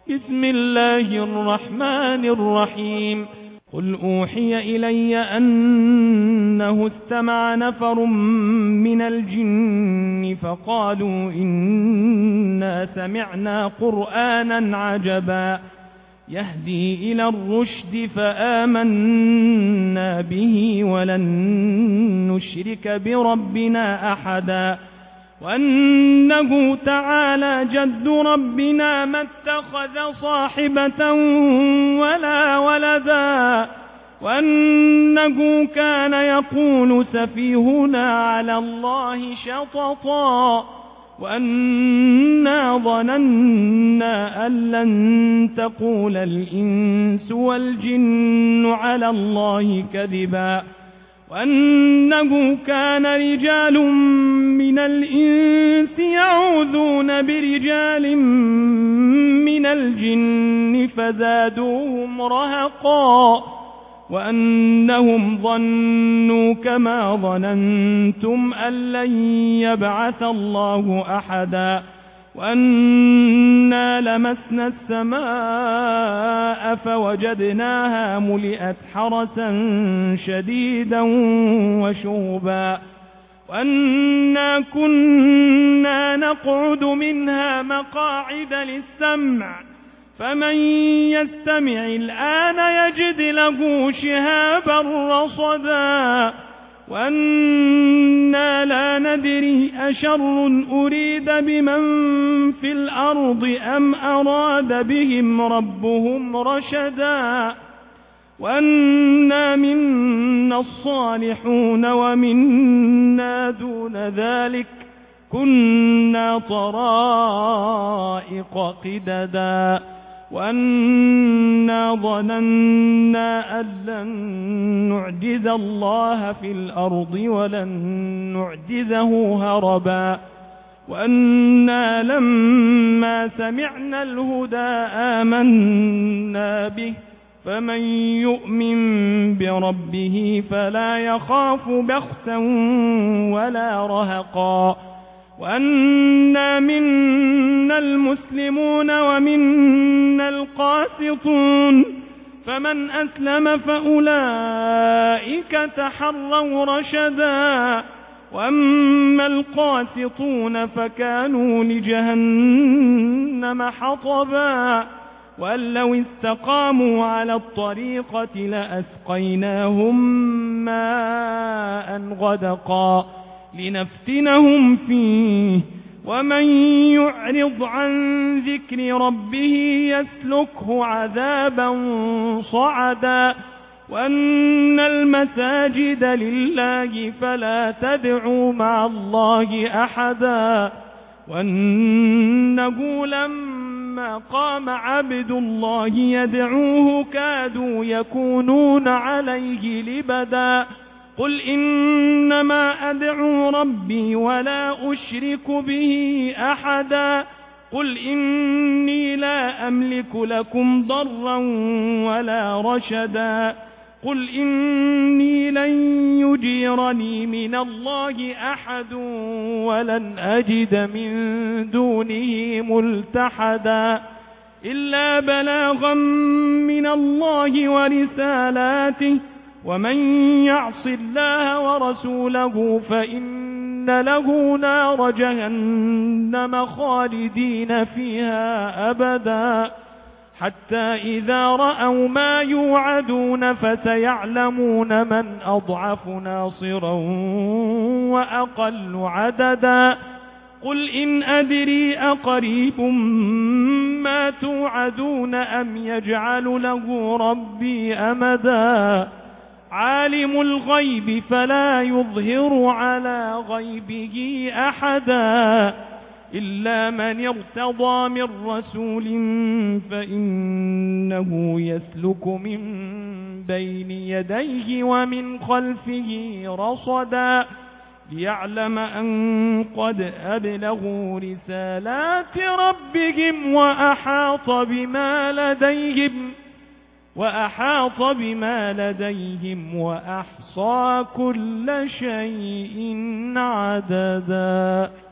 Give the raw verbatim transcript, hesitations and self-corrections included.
بسم الله الرحمن الرحيم. قل أوحي إلي أنه استمع نفر من الجن فقالوا إنا سمعنا قرآنا عجبا يهدي إلى الرشد فآمنا به ولن نشرك بربنا أحدا وأنه تعالى جد ربنا ما اتخذ صاحبة ولا ولدا وأنه كان يقول سفيهنا على الله شططا وأنا ظننا أن لن تقول الإنس والجن على الله كذبا وأنه كان رجال من الإنس يعوذون برجال من الجن فزادوهم رهقا وأنهم ظنوا كما ظننتم أن لن يبعث الله أحدا وأنا لمسنا السماء فوجدناها ملئت حرسا شديدا وشهبا وأنا كنا نقعد منها مقاعد للسمع فمن يستمع الآن يجد له شهابا رصدا وأنا لا ندري أشر أريد بمن في الأرض أم أراد بهم ربهم رشدا وأنا منا الصالحون ومنا دون ذلك كنا طرائق قددا وأنا ظننا أن لن نعجز الله في الأرض ولن نعجزه هربا وأنا لما سمعنا الهدى آمنا به فمن يؤمن بربه فلا يخاف بخسا ولا رهقا وأنا منا المسلمون ومنا القاسطون فمن أسلم فأولئك تحروا رشدا وأما القاسطون فكانوا لجهنم حطبا وأن لو استقاموا على الطريقة لأسقيناهم ماء غدقا لنفتنهم فيه ومن يعرض عن ذكر ربه يسلكه عذابا صعدا وأن المساجد لله فلا تدعوا مع الله أحدا وأنه لما قام عبد الله يدعوه كادوا يكونون عليه لبدا قل إنما أدعو ربي ولا أشرك به أحدا قل إني لا أملك لكم ضرا ولا رشدا قل إني لن يجيرني من الله أحد ولن أجد من دونه ملتحدا إلا بلاغا من الله ورسالاته ومن يعص الله ورسوله فإن له نار جهنم خالدين فيها أبدا حتى إذا رأوا ما يوعدون فسيعلمون من أضعف ناصرا وأقل عددا قل إن أدري أقريب ما توعدون أم يجعل له ربي أمدا عالم الغيب فلا يظهر على غيبه أحدا إلا من ارتضى من رسول فإنه يسلك من بين يديه ومن خلفه رصدا ليعلم أن قد أبلغوا رسالات ربهم وأحاط بما لديهم وأحاط بما لديهم وأحصى كل شيء عددا.